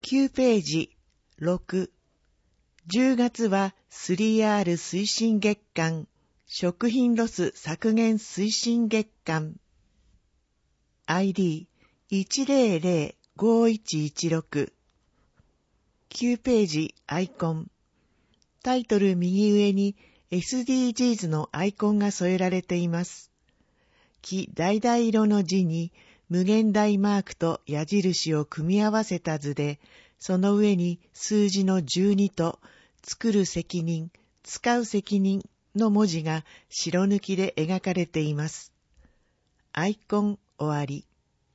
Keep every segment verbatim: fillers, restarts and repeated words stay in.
きゅうページろく。じゅうがつは スリーアール 推進月間、食品ロス削減推進月間。アイディーいちゼロゼロごいちいちろく。きゅうページアイコン。タイトル右上に エスディージーズ のアイコンが添えられています。黄橙色の字に無限大マークと矢印を組み合わせた図で、その上に数字のじゅうにと作る責任、使う責任の文字が白抜きで描かれています。アイコン終わり。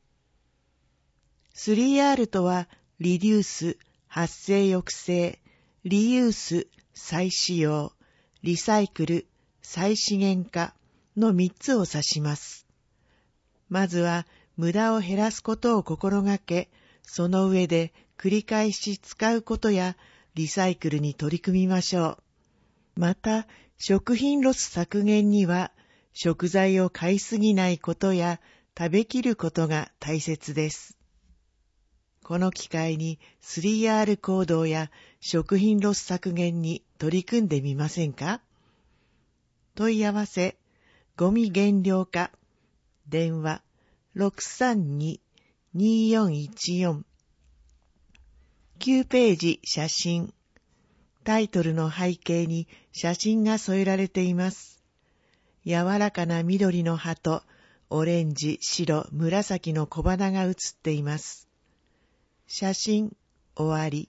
スリーアール とは、リデュース、発生抑制、リユース、再使用、リサイクル、再資源化のみっつを指します。まずは、無駄を減らすことを心がけ、その上で繰り返し使うことやリサイクルに取り組みましょう。また、食品ロス削減には、食材を買いすぎないことや食べきることが大切です。この機会に スリーアール 行動や食品ロス削減に取り組んでみませんか？問い合わせ、ゴミ減量化、電話 ろくさんに にーよんいちよん。きゅうページ写真。タイトルの背景に写真が添えられています。柔らかな緑の葉とオレンジ、白、紫の小花が写っています。写真終わり。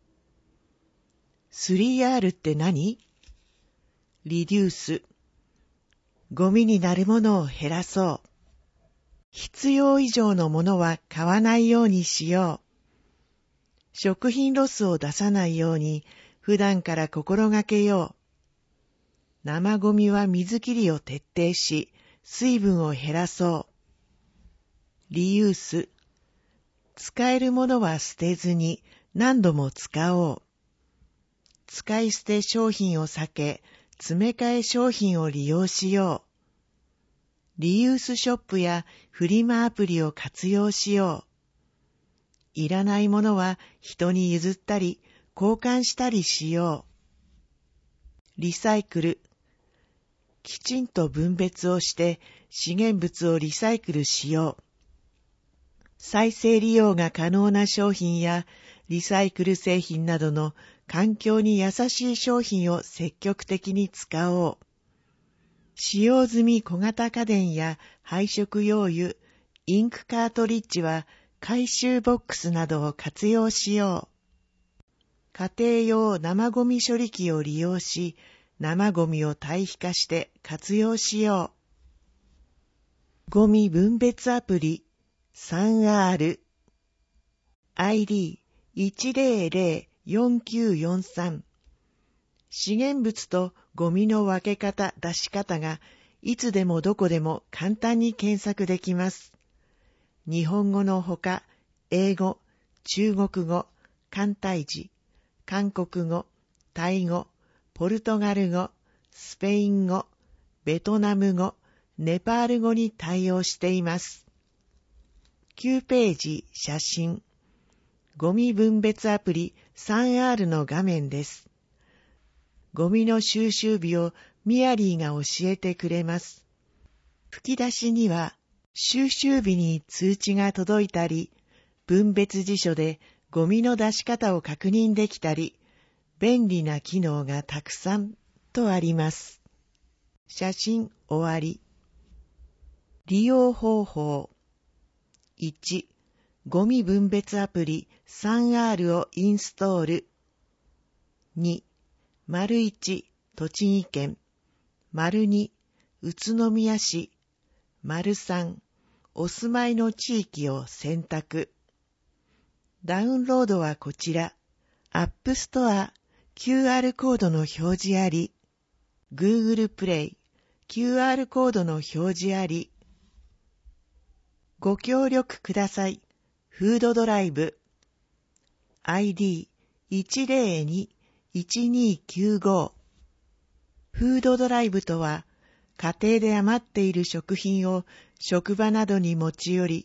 スリーアール って何？リデュース。ゴミになるものを減らそう。必要以上のものは買わないようにしよう。食品ロスを出さないように普段から心がけよう。生ゴミは水切りを徹底し、水分を減らそう。リユース。使えるものは捨てずに何度も使おう。使い捨て商品を避け、詰め替え商品を利用しよう。リユースショップやフリマアプリを活用しよう。いらないものは人に譲ったり交換したりしよう。リサイクル。きちんと分別をして資源物をリサイクルしよう。再生利用が可能な商品やリサイクル製品などの環境に優しい商品を積極的に使おう。使用済み小型家電や配色用油、インクカートリッジは回収ボックスなどを活用しよう。家庭用生ゴミ処理機を利用し、生ゴミを堆肥化して活用しよう。ゴミ分別アプリ スリーアール アイディーいちゼロゼロよんきゅうよんさん。資源物とゴミの分け方、出し方がいつでもどこでも簡単に検索できます。日本語のほか、英語、中国語、簡体字、韓国語、タイ語、ポルトガル語、スペイン語、ベトナム語、ネパール語に対応しています。きゅうページ写真。ゴミ分別アプリ スリーアール の画面です。ゴミの収集日をミアリーが教えてくれます。吹き出しには収集日に通知が届いたり、分別辞書でゴミの出し方を確認できたり、便利な機能がたくさんとあります。写真終わり。利用方法。いち、ゴミ分別アプリ スリーアール をインストール。に、丸いち、栃木県。丸に、宇都宮市。丸さん、お住まいの地域を選択。ダウンロードはこちら。アップストア、キューアール コードの表示あり。Google プレイ、キューアール コードの表示あり。ご協力ください。フードドライブ。アイディーいちゼロに いちにきゅうご。フードドライブとは、家庭で余っている食品を職場などに持ち寄り、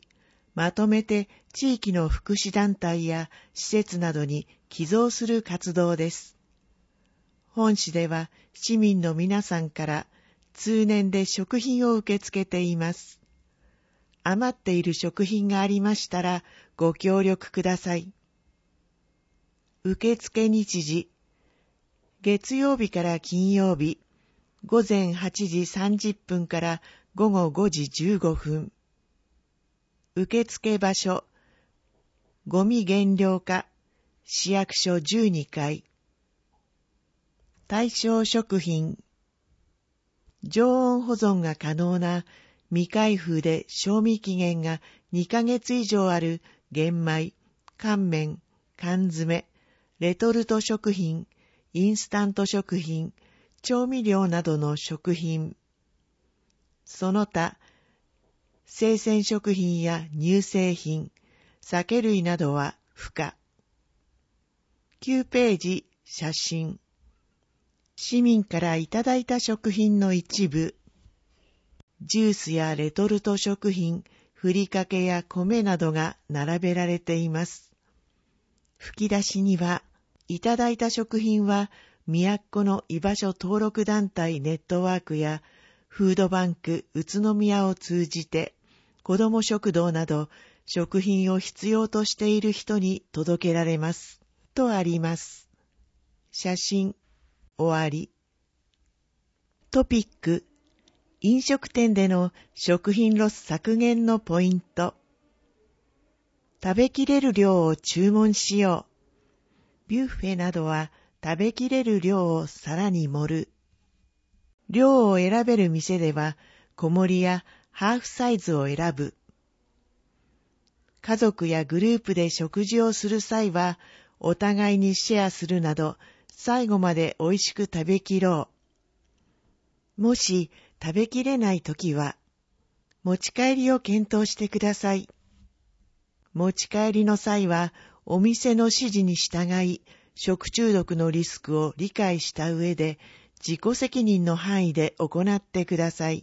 まとめて地域の福祉団体や施設などに寄贈する活動です。本市では市民の皆さんから通年で食品を受け付けています。余っている食品がありましたらご協力ください。受付日時、月曜日から金曜日、ごぜんはちじさんじゅっぷんからごごごじじゅうごふん。受付場所、ゴミ減量課、市役所じゅうにかい。対象食品、常温保存が可能な未開封で賞味期限がにかげつ以上ある玄米、乾麺、缶詰、レトルト食品、インスタント食品、調味料などの食品。その他、生鮮食品や乳製品、酒類などは不可。きゅうページ、写真。市民からいただいた食品の一部。ジュースやレトルト食品、ふりかけや米などが並べられています。吹き出しには、いただいた食品は、都の居場所登録団体ネットワークや、フードバンク宇都宮を通じて、子ども食堂など、食品を必要としている人に届けられます。とあります。写真、終わり。トピック、飲食店での食品ロス削減のポイント。食べきれる量を注文しよう。ビュッフェなどは食べきれる量をさらに盛る。量を選べる店では小盛りやハーフサイズを選ぶ。家族やグループで食事をする際はお互いにシェアするなど最後まで美味しく食べきろう。もし食べきれないときは持ち帰りを検討してください。持ち帰りの際はお店の指示に従い食中毒のリスクを理解した上で自己責任の範囲で行ってください。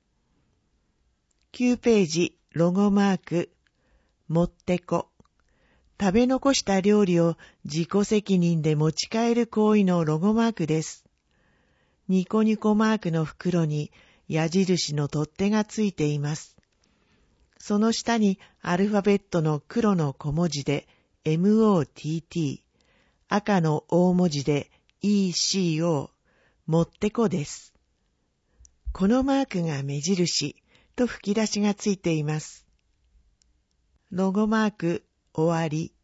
きゅうページ、ロゴマーク、もってこ。食べ残した料理を自己責任で持ち帰る行為のロゴマークです。ニコニコマークの袋に矢印の取っ手がついています。その下にアルファベットの黒の小文字で エムオーティーティー、赤の大文字で イーシーオー、もってこです。このマークが目印と吹き出しがついています。ロゴマーク終わり。